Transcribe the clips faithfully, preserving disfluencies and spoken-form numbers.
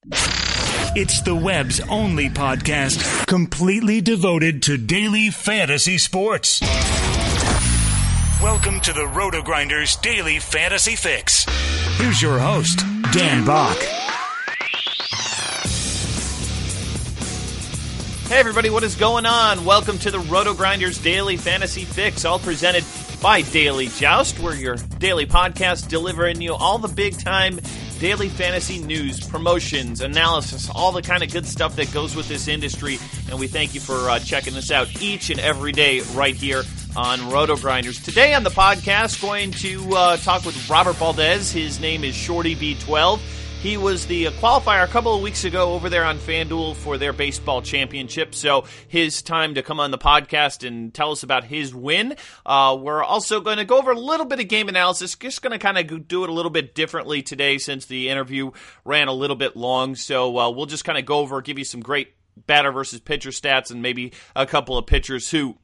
It's the web's only podcast completely devoted to daily fantasy sports. Welcome to the Roto-Grinders Daily Fantasy Fix. Here's your host, Dan Bach. Hey everybody, what is going on? Welcome to the Roto-Grinders Daily Fantasy Fix, all presented by Daily Joust. We're your daily podcast delivering you all the big-time daily fantasy news, promotions, analysis, all the kind of good stuff that goes with this industry. And we thank you for uh, checking this out each and every day right here on Roto-Grinders. Today on the podcast, going to uh, talk with Robert Valdez. His name is Shorty V twelve. He was the qualifier a couple of weeks ago over there on FanDuel for their baseball championship, so his time to come on the podcast and tell us about his win. Uh, we're also going to go over a little bit of game analysis, just going to kind of do it a little bit differently today since the interview ran a little bit long, so uh, we'll just kind of go over, give you some great batter versus pitcher stats and maybe a couple of pitchers who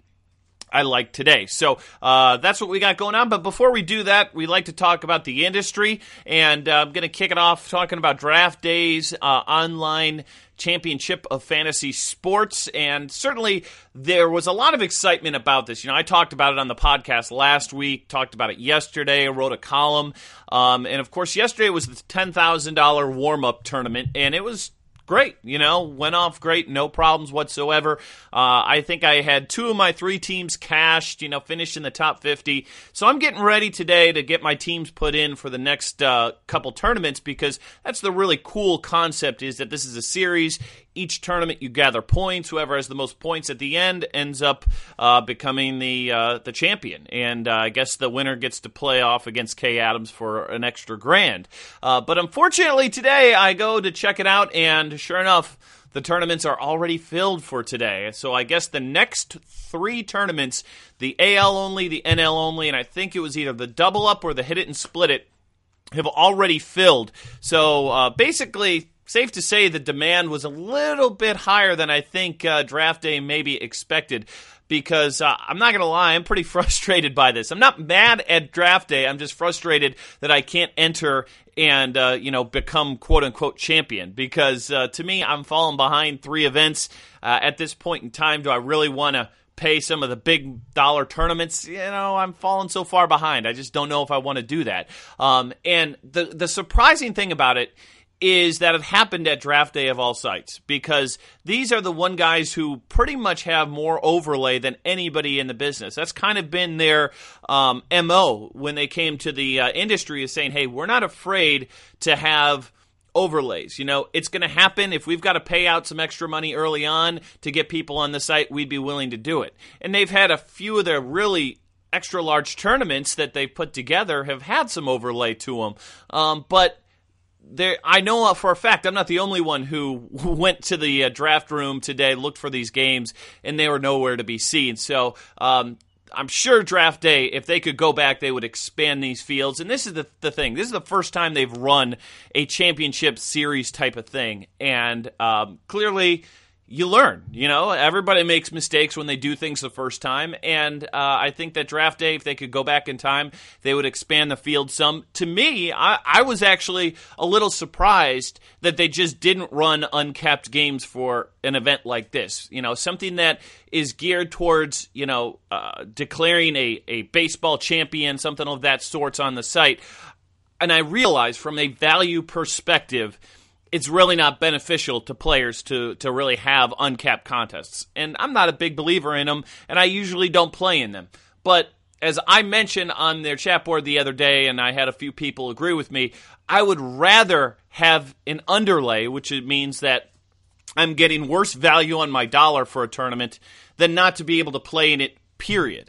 I like today. So uh, that's what we got going on. But before we do that, we like to talk about the industry. And uh, I'm going to kick it off talking about Draft Day's uh, online championship of fantasy sports. And certainly there was a lot of excitement about this. You know, I talked about it on the podcast last week, talked about it yesterday, I wrote a column. Um, and of course, yesterday was the ten thousand dollars warm-up tournament, and it was great, you know, went off great, no problems whatsoever. Uh, I think I had two of my three teams cashed, you know, finished in the top fifty. So I'm getting ready today to get my teams put in for the next uh, couple tournaments, because that's the really cool concept, is that this is a series. Each tournament you gather points. Whoever has the most points at the end ends up uh, becoming the uh, the champion. And uh, I guess the winner gets to play off against Kay Adams for an extra grand. Uh, but unfortunately today I go to check it out, and sure enough, the tournaments are already filled for today. So I guess the next three tournaments, the A L only, the N L only, and I think it was either the double up or the hit it and split it, have already filled. So uh, basically, safe to say the demand was a little bit higher than I think uh, Draft Day maybe expected, because uh, I'm not going to lie, I'm pretty frustrated by this. I'm not mad at Draft Day. I'm just frustrated that I can't enter and uh, you know become quote-unquote champion, because uh, to me, I'm falling behind three events. Uh, at this point in time, do I really want to pay some of the big dollar tournaments? You know, I'm falling so far behind. I just don't know if I want to do that. Um, and the the surprising thing about it is that it happened at Draft Day of all sites, because these are the one guys who pretty much have more overlay than anybody in the business. That's kind of been their um, M O when they came to the uh, industry, is saying, hey, we're not afraid to have overlays. You know, it's going to happen. If we've got to pay out some extra money early on to get people on the site, we'd be willing to do it. And they've had a few of their really extra large tournaments that they've put together have had some overlay to them. Um, but There, I know for a fact I'm not the only one who went to the uh, draft room today, looked for these games, and they were nowhere to be seen. So um, I'm sure Draft Day, if they could go back, they would expand these fields. And this is the, the thing. This is the first time they've run a championship series type of thing. And um, clearly, you learn. You know, everybody makes mistakes when they do things the first time, and uh, I think that Draft Day, if they could go back in time, they would expand the field some. To me, I, I was actually a little surprised that they just didn't run uncapped games for an event like this. You know, something that is geared towards, you know, uh, declaring a, a baseball champion, something of that sorts on the site. And I realized from a value perspective, it's really not beneficial to players to, to really have uncapped contests. And I'm not a big believer in them, and I usually don't play in them. But as I mentioned on their chat board the other day, and I had a few people agree with me, I would rather have an underlay, which means that I'm getting worse value on my dollar for a tournament, than not to be able to play in it, period.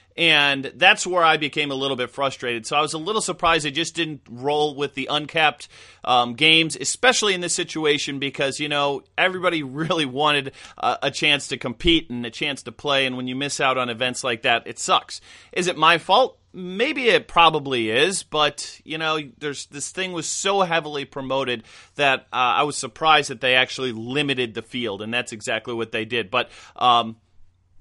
And that's where I became a little bit frustrated. So I was a little surprised they just didn't roll with the uncapped um, games, especially in this situation, because, you know, everybody really wanted a, a chance to compete and a chance to play. And when you miss out on events like that, it sucks. Is it my fault? Maybe it probably is, but, you know, there's this thing was so heavily promoted that uh, I was surprised that they actually limited the field, and that's exactly what they did. But, um,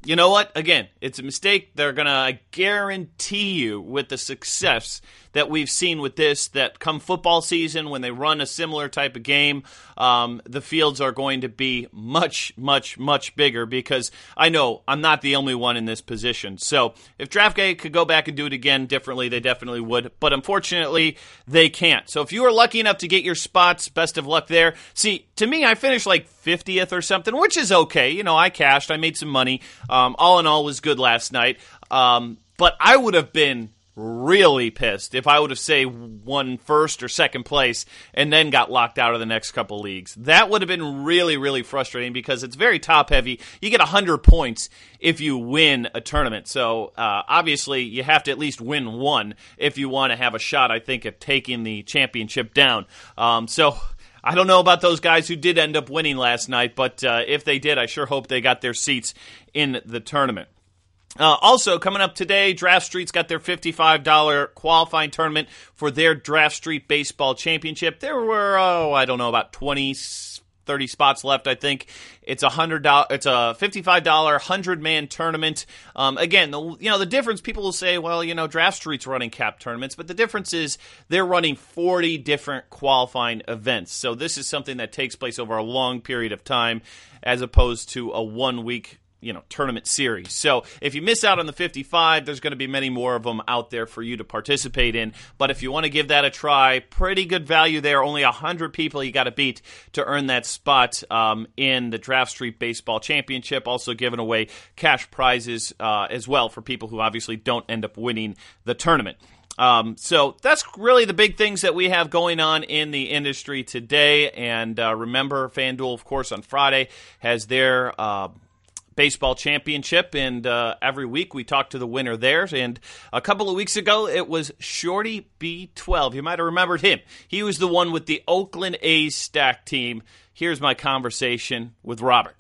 you know what? Again, it's a mistake. They're going to guarantee you with the success that we've seen with this, that come football season, when they run a similar type of game, um, the fields are going to be much, much, much bigger, because I know I'm not the only one in this position. So if DraftKings could go back and do it again differently, they definitely would. But unfortunately, they can't. So if you were lucky enough to get your spots, best of luck there. See, to me, I finished like fiftieth or something, which is okay. You know, I cashed. I made some money. Um, all in all, was good last night. Um, but I would have been really pissed if I would have, say, won first or second place and then got locked out of the next couple leagues. That would have been really, really frustrating, because it's very top-heavy. You get one hundred points if you win a tournament. So, uh, obviously, you have to at least win one if you want to have a shot, I think, at taking the championship down. Um, so... I don't know about those guys who did end up winning last night, but uh, if they did, I sure hope they got their seats in the tournament. Uh, also, coming up today, Draft Street's got their fifty-five dollars qualifying tournament for their Draft Street Baseball Championship. There were, oh, I don't know, about twenty, thirty spots left, I think. It's a one hundred dollars, it's a fifty-five dollars one hundred man tournament. Um, again, the, you know, the difference, people will say, well, you know, Draft Street's running cap tournaments, but the difference is they're running forty different qualifying events. So this is something that takes place over a long period of time, as opposed to a one-week you know, tournament series. So if you miss out on the fifty-five, there's going to be many more of them out there for you to participate in. But if you want to give that a try, pretty good value there. Only one hundred people you got to beat to earn that spot um, in the Draft Street Baseball Championship. Also giving away cash prizes uh, as well for people who obviously don't end up winning the tournament. Um, so that's really the big things that we have going on in the industry today. And uh, remember, FanDuel, of course, on Friday has their uh, baseball championship, and uh, every week we talk to the winner there. And a couple of weeks ago, it was Shorty B twelve. You might have remembered him. He was the one with the Oakland A's stack team. Here's my conversation with Robert.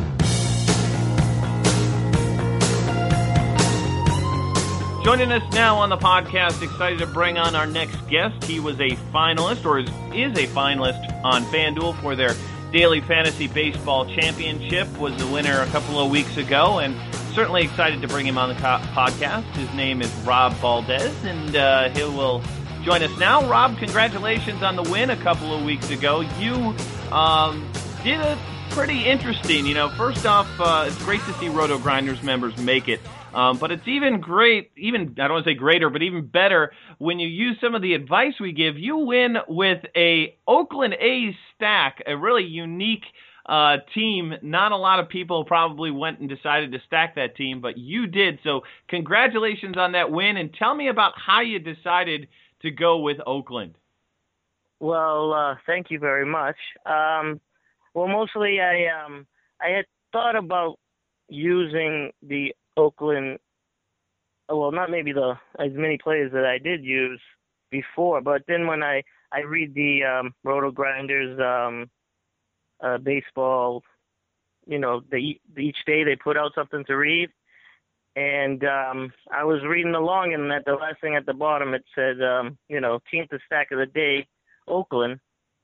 Joining us now on the podcast, excited to bring on our next guest. He was a finalist, or is, is a finalist on FanDuel for their Daily Fantasy Baseball Championship, was the winner a couple of weeks ago, and certainly excited to bring him on the co- podcast. His name is Rob Valdez, and uh, he will join us now. Rob, congratulations on the win a couple of weeks ago. You um, did it pretty interesting. You know, first off, uh, it's great to see Roto Grinders members make it. Um, but it's even great, even, I don't want to say greater, but even better when you use some of the advice we give. You win with a Oakland A's stack, a really unique uh, team. Not a lot of people probably went and decided to stack that team, but you did. So congratulations on that win, and tell me about how you decided to go with Oakland. Well, uh, thank you very much. Um, well, mostly I um, I had thought about using the Oakland, well, not maybe the as many players that I did use before, but then when I, I read the um, Roto Grinders um, uh, baseball, you know, they, each day they put out something to read, and um, I was reading along, and at the last thing at the bottom it said, um, you know, team to stack of the day, Oakland,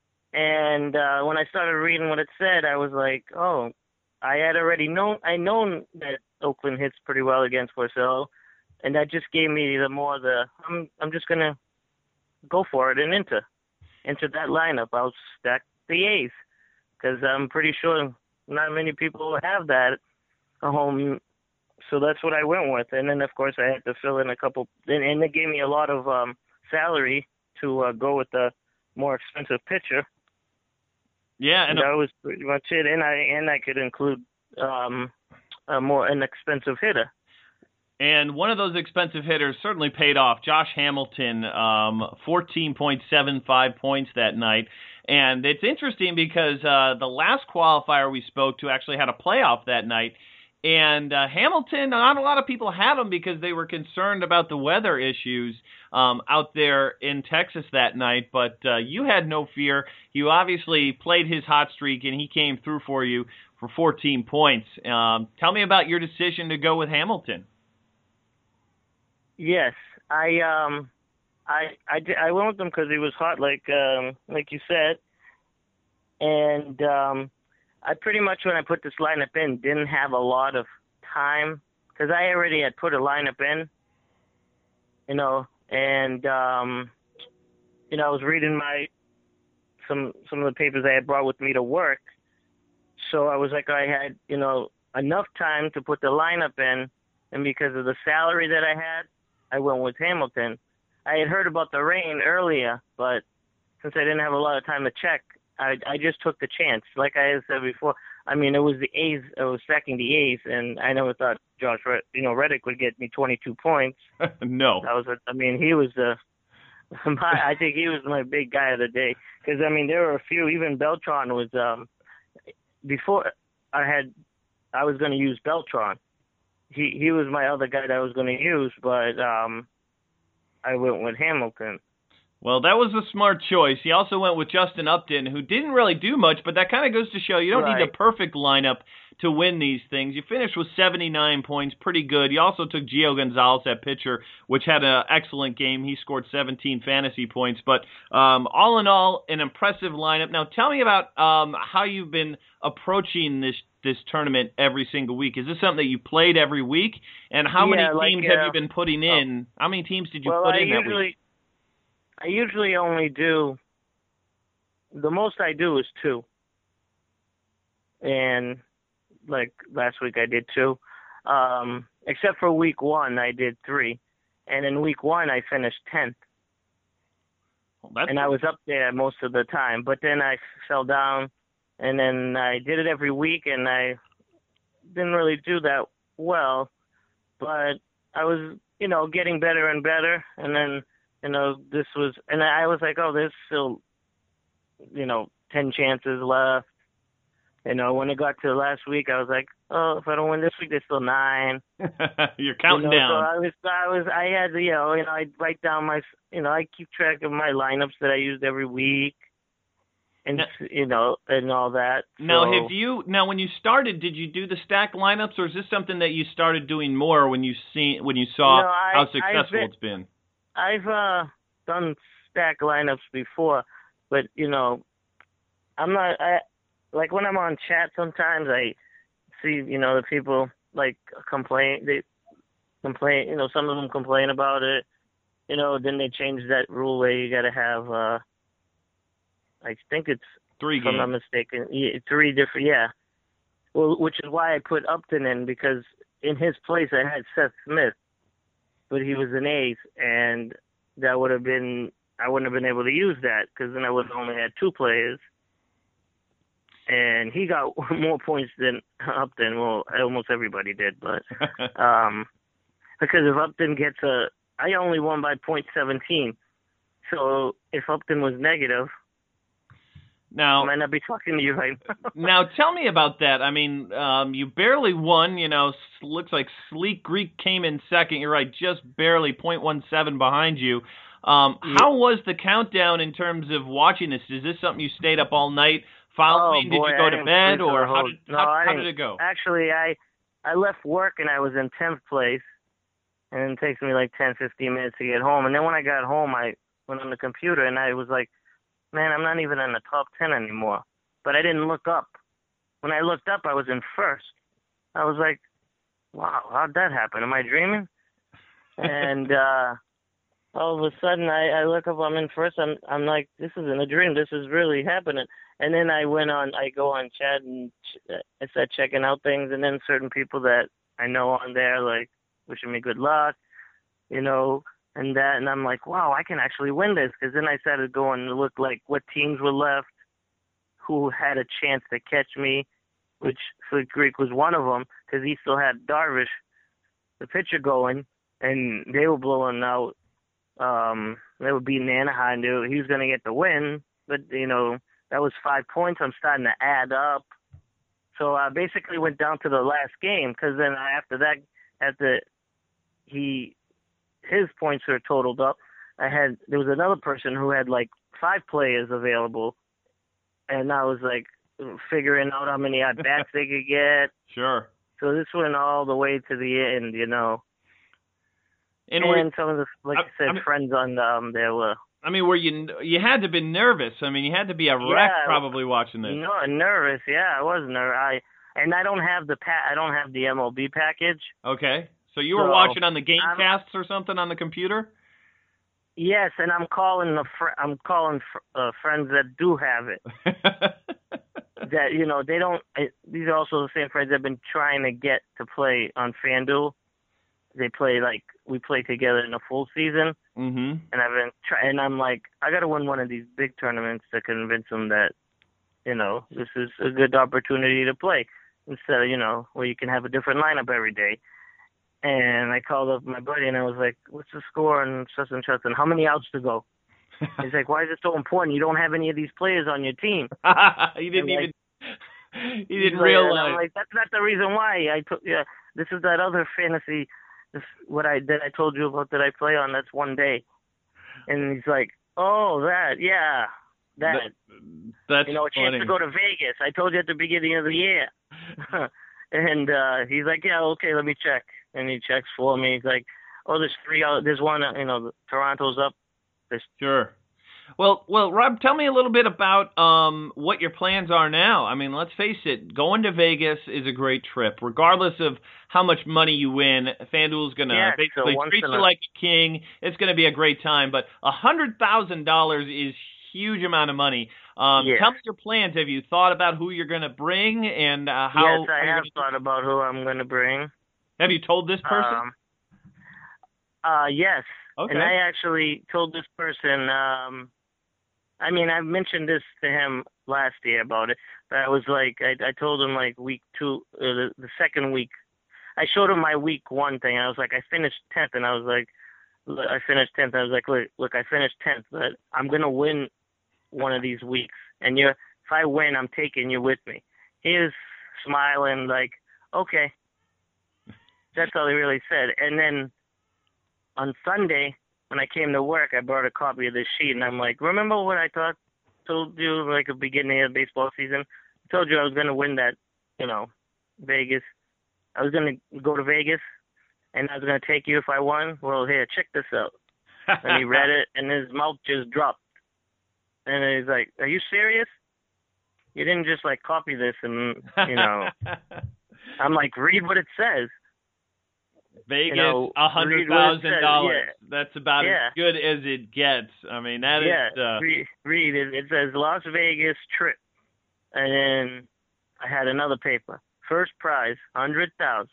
and uh, when I started reading what it said, I was like, oh, I had already known, I known that Oakland hits pretty well against Porcello, and that just gave me the more the, I'm I'm just going to go for it and enter, enter that lineup. I'll stack the A's, because I'm pretty sure not many people have that at home, so that's what I went with. And then, of course, I had to fill in a couple, and, and it gave me a lot of um, salary to uh, go with the more expensive pitcher. Yeah, and that was pretty much it. And I and I could include um, a more inexpensive hitter. And one of those expensive hitters certainly paid off. Josh Hamilton, um, fourteen point seven five points that night. And it's interesting because uh, the last qualifier we spoke to actually had a playoff that night. And uh, Hamilton, not a lot of people had him because they were concerned about the weather issues um, out there in Texas that night. But uh, you had no fear. You obviously played his hot streak, and he came through for you for fourteen points. Um, tell me about your decision to go with Hamilton. Yes, I um, I I, I went with him because he was hot, like um, like you said, and um, I pretty much when I put this lineup in didn't have a lot of time because I already had put a lineup in, you know, and um, you know I was reading my some some of the papers I had brought with me to work, so I was like I had you know enough time to put the lineup in, and because of the salary that I had, I went with Hamilton. I had heard about the rain earlier, but since I didn't have a lot of time to check, I I just took the chance. Like I had said before, I mean, it was the A's, it was stacking the A's, and I never thought Josh, Red, you know, Reddick would get me twenty-two points. No. That was, a, I mean, he was the, my, I think he was my big guy of the day. Because, I mean, there were a few, even Beltran was, um, before I had, I was going to use Beltran. He he was my other guy that I was going to use, but um, I went with Hamilton. Well, that was a smart choice. He also went with Justin Upton, who didn't really do much, but that kind of goes to show you don't Right. need the perfect lineup to win these things. You finished with seventy-nine points, pretty good. You also took Gio Gonzalez at pitcher, which had an excellent game. He scored seventeen fantasy points. But um, all in all, an impressive lineup. Now, tell me about um, how you've been approaching this this tournament every single week. Is this something that you played every week? And how Yeah, many like, teams uh, have you been putting in? How many teams did you well, put I in that usually, week? I usually only do, the most I do is two. And like last week I did two. Um, except for week one, I did three. And in week one, I finished tenth. Well, that's And I was up there most of the time. But then I fell down, and then I did it every week, and I didn't really do that well. But I was, you know, getting better and better. And then, you know, this was, and I was like, oh, there's still, you know, ten chances left. You know, when it got to last week, I was like, oh, if I don't win this week, there's still nine. You're counting you know, down. So I was, I was, I had, you know, you know, I write down my, you know, I keep track of my lineups that I used every week, and Now, you know, and all that. So, now, have you now when you started, did you do the stack lineups, or is this something that you started doing more when you seen when you saw No, I- how I've successful been- it's been? I've uh, done stack lineups before, but you know, I'm not. I like when I'm on chat. Sometimes I see, you know, the people like complain. They complain. You know, some of them complain about it. You know, then they change that rule where you got to have. Uh, I think it's Three if I'm not games. mistaken, yeah, three different. Yeah. Well, which is why I put Upton in, because in his place I had Seth Smith, but he was an ace, and that would have been, I wouldn't have been able to use that, because then I would have only had two players. And he got more points than Upton. Well, almost everybody did, but um, because if Upton gets a, I only won by point seventeen. So if Upton was negative, Now, I might not be talking to you right now. now tell me about that. I mean, um, you barely won. You know, s- looks like Sleek Greek came in second. You're right, just barely point one seven behind you. Um, Yeah. How was the countdown in terms of watching this? Is this something you stayed up all night following? Oh, did boy, you go I to didn't bed, sleep the or how whole- did no, how, I how did didn't. it go? Actually, I I left work and I was in tenth place, and it takes me like ten, fifteen minutes to get home. And then when I got home, I went on the computer and I was like, man, I'm not even in the top ten anymore. But I didn't look up. When I looked up, I was in first. I was like, wow, how'd that happen? Am I dreaming? And uh, all of a sudden, I, I look up, I'm in first. I'm I'm like, this isn't a dream. This is really happening. And then I went on, I go on chat and ch- I started checking out things. And then certain people that I know on there, like, wishing me good luck, you know, and that. And I'm like, wow, I can actually win this. Because then I started going to look like what teams were left, who had a chance to catch me, which Sleek Greek was one of them, because he still had Darvish, the pitcher, going, and they were blowing out. Um, they were beating Anaheim. They were, he was going to get the win, but, you know, that was five points. I'm starting to add up. So I basically went down to the last game, because then after that, after he, his points were totaled up, I had, there was another person who had like five players available, and I was like figuring out how many at bats they could get. Sure. So this went all the way to the end, you know. And, And, were, some of the, like I, I- said, I mean- friends on um there were I mean, were you you had to be nervous? I mean, you had to be a wreck Yeah, probably watching this. no nervous. Yeah, I was nervous. I and I don't have the pa- I don't have the M L B package. Okay. So you were So, watching on the I'm- Gamecasts or something on the computer? Yes, and I'm calling the fr- I'm calling fr- uh, friends that do have it. That you know they don't. It, these are also the same friends I've been trying to get to play on FanDuel. They play like we play together in a full season, mm-hmm. and I've been trying. And I'm like, I got to win one of these big tournaments to convince them that you know this is a good opportunity to play instead of you know where you can have a different lineup every day. And I called up my buddy and I was like, what's the score on such and such and how many outs to go? He's like, why is it so important? You don't have any of these players on your team. he didn't And, even, like, he didn't like, realize. and I'm like, that's not the reason why. I put, yeah, this is that other fantasy, this, what I that I told you about that I play on, that's one day. And he's like, oh, that, yeah, that. that that's you know, a chance funny. to go to Vegas. I told you at the beginning of the year. And uh, he's like, yeah, okay, let me check. And he checks for me. He's like, oh, there's three, out, there's one, uh, you know, Toronto's up. There's Sure. Well, well, Rob, tell me a little bit about um, what your plans are now. I mean, let's face it, going to Vegas is a great trip. Regardless of how much money you win, FanDuel's going to Yeah, it's a basically once treat in you a- like a king. It's going to be a great time. But one hundred thousand dollars is huge amount of money. Um, Yeah. Tell me your plans. Have you thought about who you're going to bring and uh, how? Yes, I how you're have gonna- thought about who I'm going to bring. Have you told this person? Um, uh, yes. Okay. And I actually told this person, um, I mean, I mentioned this to him last year about it, but I was like, I, I told him like week two, uh, the, the second week. I showed him my week one thing. I was like, I finished tenth, and I was like, look, I finished tenth. I was like, look, look, I finished tenth, but I'm going to win one of these weeks. And you're, if I win, I'm taking you with me. He was smiling like, okay. That's all he really said. And then on Sunday, when I came to work, I brought a copy of this sheet, and I'm like, remember what I thought, told you, like, the beginning of the baseball season? I told you I was going to win that, you know, Vegas. I was going to go to Vegas, and I was going to take you if I won. Well, here, check this out. And he read it, and his mouth just dropped. And he's like, are you serious? You didn't just, like, copy this and, you know. I'm like, read what it says. Vegas, you know, a hundred read what it thousand says, dollars. yeah. That's about Yeah. as good as it gets. I mean, that Yeah, is. Uh, read, read it. It says Las Vegas trip. And then I had another paper. First prize, one hundred thousand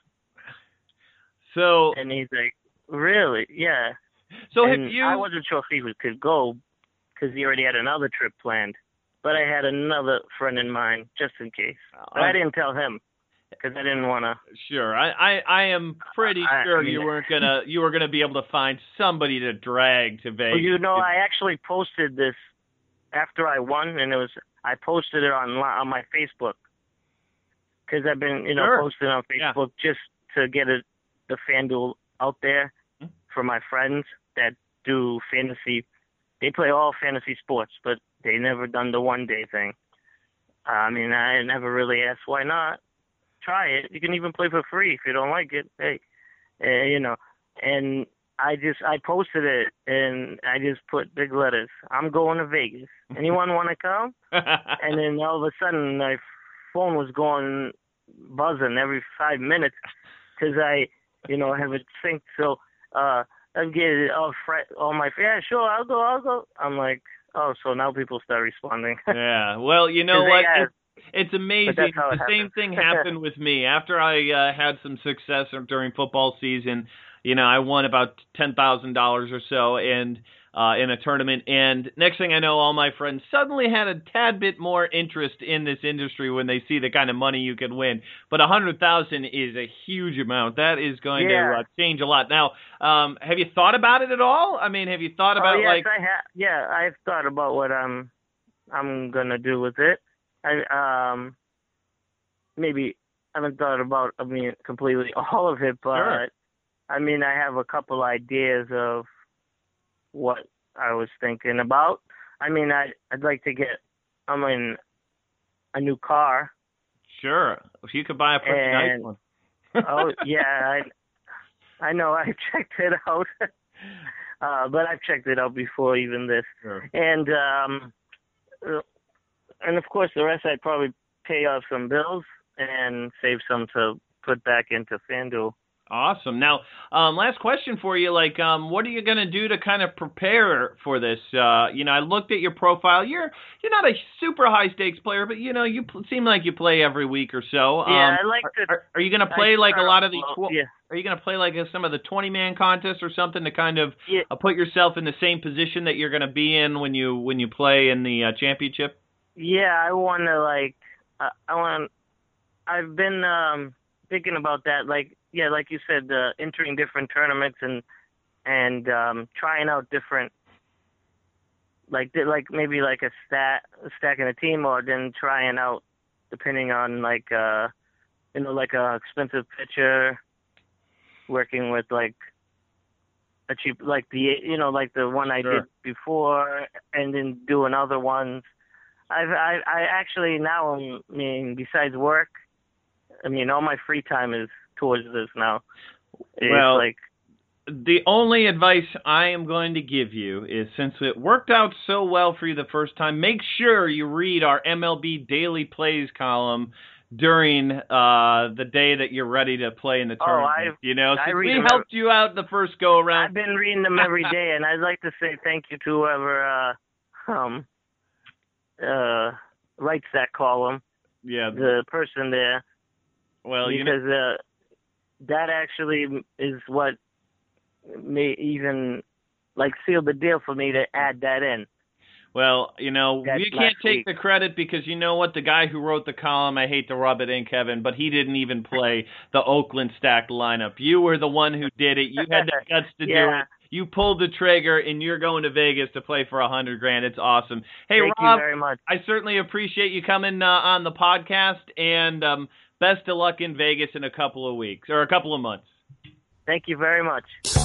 so, dollars. And he's like, really? Yeah. so and have you? I wasn't sure if he was, could go because he already had another trip planned. But I had another friend in mind just in case. But I Uh, didn't tell him because I didn't want to. Sure, I, I, I am pretty I- sure I mean- you weren't gonna you were gonna be able to find somebody to drag to Vegas. Well, you know, I actually posted this after I won, and it was I posted it on on my Facebook because I've been, you know, Sure. posting on Yeah. Facebook just to get it, the FanDuel out there Mhm. for my friends that do fantasy. They play all fantasy sports, but they never done the one day thing. I mean, I never really asked why not. Try it. You can even play for free if you don't like it. Hey, uh, you know. And I just I posted it and I just put big letters. I'm going to Vegas. Anyone want to come? And then all of a sudden my phone was going buzzing every five minutes because I, you know, have it synced. So uh, I'm getting all fr- all my yeah, sure, I'll go, I'll go. I'm like, oh, so now people start responding. Yeah. Well, you know 'Cause they what? have- It's, it's amazing. that's how The it same happens. thing happened with me after I uh, had some success during football season. You know, I won about ten thousand dollars or so, and uh, in a tournament. And next thing I know, all my friends suddenly had a tad bit more interest in this industry when they see the kind of money you can win. But a hundred thousand is a huge amount. That is going Yeah. to uh, change a lot. Now, um, have you thought about it at all? I mean, have you thought about oh, yes, like? I have. Yeah, I've thought about what I'm I'm gonna do with it. I um maybe I haven't thought about I mean completely all of it, but Sure. I mean I have a couple ideas of what I was thinking about. I mean I I'd like to get I mean a new car. Sure, if you could buy a pretty nice And- one. Oh yeah, I I know I've checked it out. uh but I've checked it out before even this. Sure. And um, uh, and of course the rest I'd probably pay off some bills and save some to put back into FanDuel. Awesome. Now, um, last question for you. Like, um, what are you going to do to kind of prepare for this? Uh, you know, I looked at your profile. You're you're not a super high stakes player, but you know, you pl- seem like you play every week or so. Yeah, um, I like to. Are, are you going to play like a lot of the? Well, yeah. Are you going to play like some of the twenty man contests or something to kind of yeah. uh, put yourself in the same position that you're going to be in when you when you play in the uh, championship? Yeah, I want to like. Uh, I want. I've been um, thinking about that, like. Yeah, like you said, uh, entering different tournaments and and um, trying out different, like like maybe like a stat, stacking a team, or then trying out, depending on like uh, you know like a expensive pitcher, working with like a cheap like the you know like the one I Sure. did before, and then doing other ones. I've I I actually now I mean besides work, I mean all my free time is towards this now. It's well, like the only advice I am going to give you is, since it worked out so well for you the first time, make sure you read our M L B Daily Plays column during uh, the day that you're ready to play in the tournament. Oh, I've, you know, I since read we them helped every, you out the first go around. I've been reading them every day, and I'd like to say thank you to whoever uh, um uh writes that column. Yeah, the person there. Well, because you know. uh, that actually is what may even like seal the deal for me to add that in. Well, you know, That you can't last take week. the credit because you know what? The guy who wrote the column, I hate to rub it in, Kevin, but he didn't even play the Oakland stacked lineup. You were the one who did it. You had the guts to do Yeah. it. You pulled the trigger, and you're going to Vegas to play for a hundred grand. It's awesome. Hey, Thank Rob, you very much. I certainly appreciate you coming uh, on the podcast, and um, best of luck in Vegas in a couple of weeks or a couple of months. Thank you very much.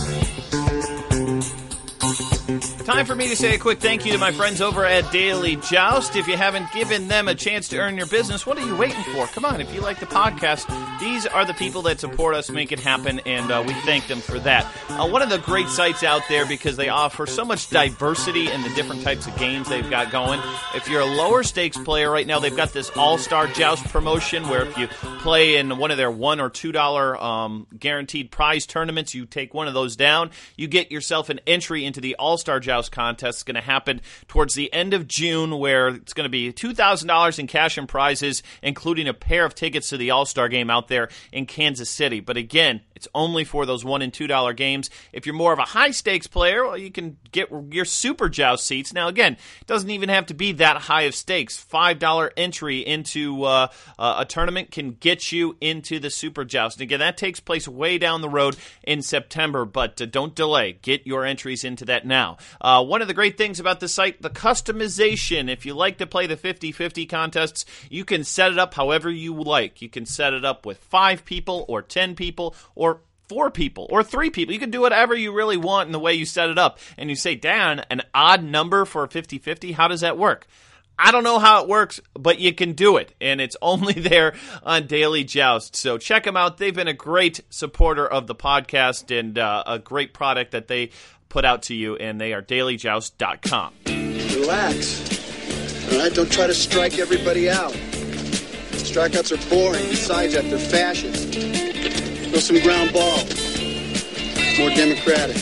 Time for me to say a quick thank you to my friends over at Daily Joust. If you haven't given them a chance to earn your business, what are you waiting for? Come on, if you like the podcast, these are the people that support us, make it happen, and uh, we thank them for that. Uh, one of the great sites out there because they offer so much diversity in the different types of games they've got going. If you're a lower stakes player right now, they've got this All-Star Joust promotion where if you play in one of their one or two dollar um, guaranteed prize tournaments, you take one of those down, you get yourself an entry into the All-Star Joust contest. It's going to happen towards the end of June, where it's going to be two thousand dollars in cash and prizes, including a pair of tickets to the All-Star game out there in Kansas City. But again, it's only for those one and two dollar games. If you're more of a high-stakes player, well, you can get your Super Joust seats. Now, again, it doesn't even have to be that high of stakes. five dollar entry into uh, uh, a tournament can get you into the Super Joust. And again, that takes place way down the road in September, but uh, don't delay. Get your entries into that now. Uh, one of the great things about the site, the customization. If you like to play the fifty-fifty contests, you can set it up however you like. You can set it up with five people or ten people or four people or three people. You can do whatever you really want in the way you set it up. And you say, Dan, an odd number for a fifty-fifty, how does that work? I don't know how it works, but you can do it, and it's only there on Daily Joust. So check them out. They've been a great supporter of the podcast and uh, a great product that they put out to you, and they are daily joust dot com. Relax. All right, don't try to strike everybody out. Strikeouts are boring. Besides that, they're fascist. Throw some ground ball. More democratic.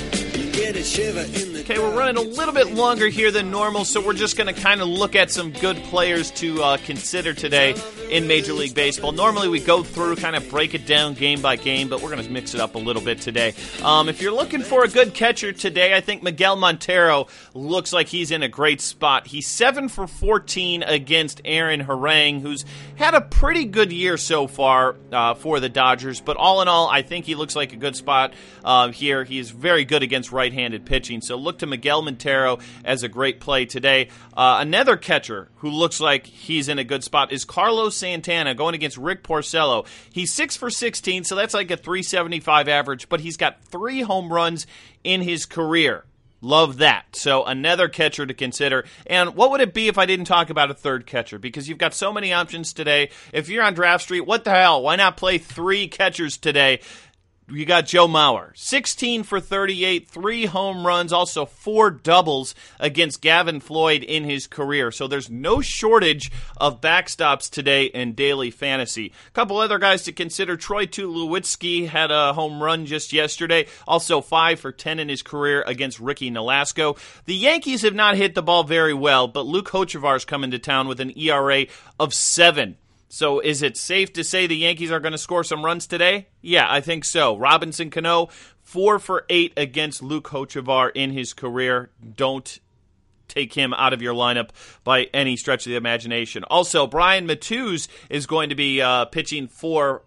Okay, we're running a little bit longer here than normal, so we're just going to kind of look at some good players to uh, consider today in Major League Baseball. Normally we go through, kind of break it down game by game, but we're going to mix it up a little bit today. Um, if you're looking for a good catcher today, I think Miguel Montero looks like he's in a great spot. He's seven for fourteen against Aaron Harang, who's had a pretty good year so far uh, for the Dodgers, but all in all, I think he looks like a good spot uh, here. He's very good against right-handed pitching, so look to Miguel Montero as a great play today. Uh, another catcher who looks like he's in a good spot is Carlos Santana going against Rick Porcello. He's six for sixteen, so that's like a three seventy-five average, but he's got three home runs in his career. Love that. So another catcher to consider. And what would it be if I didn't talk about a third catcher? Because you've got so many options today. If you're on Draft Street, what the hell? Why not play three catchers today? you got Joe Mauer, sixteen for thirty-eight, three home runs, also four doubles against Gavin Floyd in his career. So there's no shortage of backstops today in daily fantasy. A couple other guys to consider. Troy Tulowitzki had a home run just yesterday, also five for ten in his career against Ricky Nolasco. The Yankees have not hit the ball very well, but Luke Hochevar's coming to town with an E R A of seven. So is it safe to say the Yankees are going to score some runs today? Yeah, I think so. Robinson Cano, four for eight against Luke Hochevar in his career. Don't take him out of your lineup by any stretch of the imagination. Also, Brian Matus is going to be uh, pitching for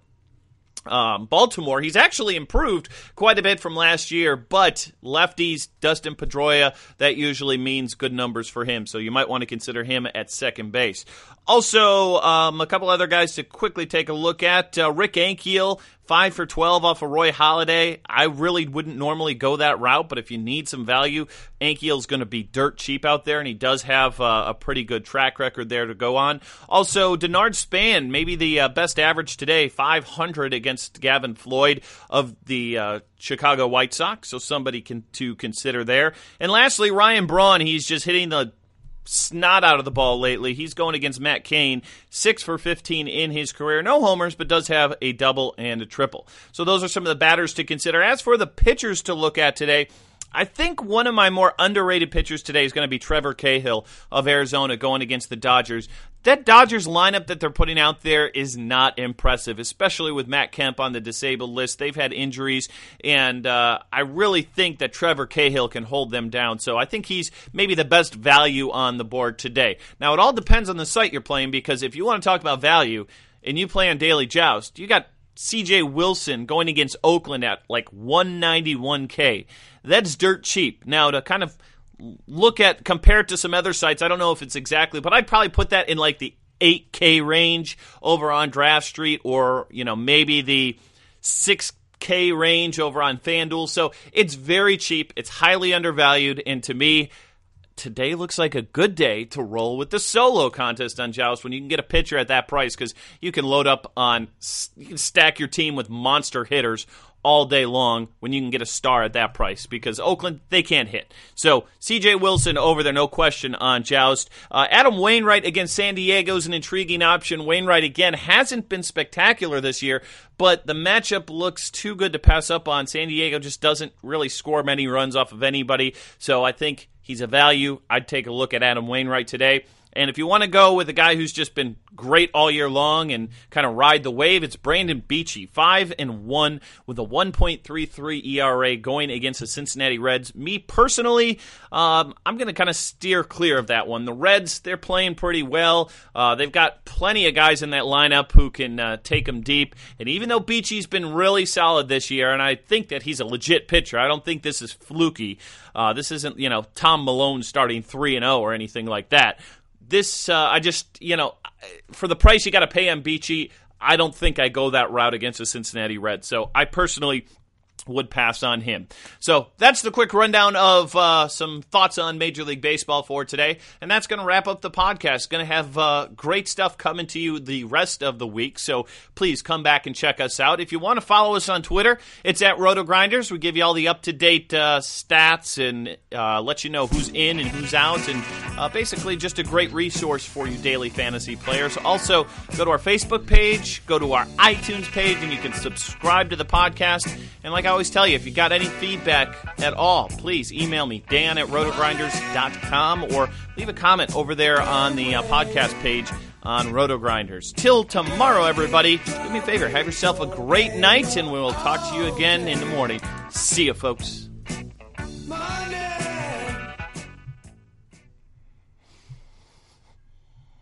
Um, Baltimore. He's actually improved quite a bit from last year, but lefties, Dustin Pedroia, that usually means good numbers for him, so you might want to consider him at second base. Also, um, a couple other guys to quickly take a look at. Uh, Rick Ankiel, five for twelve off of Roy Halladay. I really wouldn't normally go that route, but if you need some value, Ankiel's going to be dirt cheap out there, and he does have uh, a pretty good track record there to go on. Also, Denard Span, maybe the uh, best average today, five hundred against Gavin Floyd of the uh, Chicago White Sox, so somebody can, to consider there. And lastly, Ryan Braun, he's just hitting the snot out of the ball lately. He's going against Matt Cain, six for fifteen in his career. No homers, but does have a double and a triple. So those are some of the batters to consider. As for the pitchers to look at today, I think one of my more underrated pitchers today is going to be Trevor Cahill of Arizona going against the Dodgers. That Dodgers lineup that they're putting out there is not impressive, especially with Matt Kemp on the disabled list. They've had injuries, and uh, I really think that Trevor Cahill can hold them down. So I think he's maybe the best value on the board today. Now, it all depends on the site you're playing, because if you want to talk about value and you play on Daily Joust, you got C J Wilson going against Oakland at like one ninety-one K. That's dirt cheap. Now, to kind of look at, compare it to some other sites, I don't know if it's exactly, but I'd probably put that in like the eight K range over on Draft Street, or, you know, maybe the six K range over on FanDuel. So it's very cheap. It's highly undervalued. And to me, today looks like a good day to roll with the solo contest on Joust when you can get a pitcher at that price, because you can load up on, you can stack your team with monster hitters all day long when you can get a star at that price, because Oakland, they can't hit. So C J Wilson over there, no question on Joust. Uh, Adam Wainwright against San Diego is an intriguing option. Wainwright, again, hasn't been spectacular this year, but the matchup looks too good to pass up on. San Diego just doesn't really score many runs off of anybody, so I think he's a value. I'd take a look at Adam Wainwright today. And if you want to go with a guy who's just been great all year long and kind of ride the wave, it's Brandon Beachy, five and one with a one point three three E R A going against the Cincinnati Reds. Me personally, um, I'm going to kind of steer clear of that one. The Reds, they're playing pretty well. Uh, they've got plenty of guys in that lineup who can uh, take them deep. And even though Beachy's been really solid this year, and I think that he's a legit pitcher, I don't think this is fluky. Uh, this isn't, you know, Tom Malone starting three and oh or anything like that. This, uh, I just, you know, for the price you got to pay on Beachy, I don't think I go that route against the Cincinnati Reds. So I personally would pass on him. So that's the quick rundown of uh, some thoughts on Major League Baseball for today. And that's going to wrap up the podcast. Going to have uh, great stuff coming to you the rest of the week. So please come back and check us out. If you want to follow us on Twitter, it's at RotoGrinders. We give you all the up-to-date uh, stats and uh, let you know who's in and who's out. And uh, basically just a great resource for you daily fantasy players. Also, go to our Facebook page, go to our iTunes page, and you can subscribe to the podcast. And like I always tell you, if you got any feedback at all, please email me, Dan at rotogrinders dot com, or leave a comment over there on the uh, podcast page on RotoGrinders. Till tomorrow, everybody, do me a favor, have yourself a great night, and we will talk to you again in the morning. See you, folks.